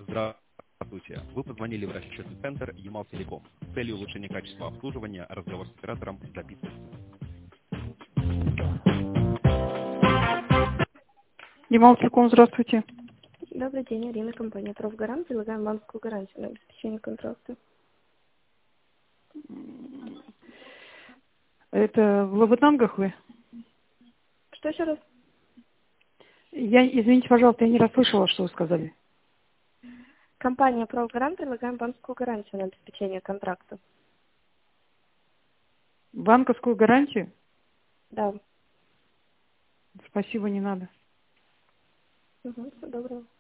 Здравствуйте. Вы позвонили в расчетный центр Ямал-Телеком. С целью улучшения качества обслуживания разговор с оператором записывается. Ямал-Телеком, здравствуйте. Добрый день, Ирина, компания «Профгарант». Предлагаем банковскую гарантию на обеспечение контракта. Это в Лабытангах вы? Что еще раз? Извините, пожалуйста, я не расслышала, что вы сказали. Компания «Профгарант». Предлагаем банковскую гарантию на обеспечение контракта. Банковскую гарантию? Да. Спасибо, не надо. Угу, всего доброго.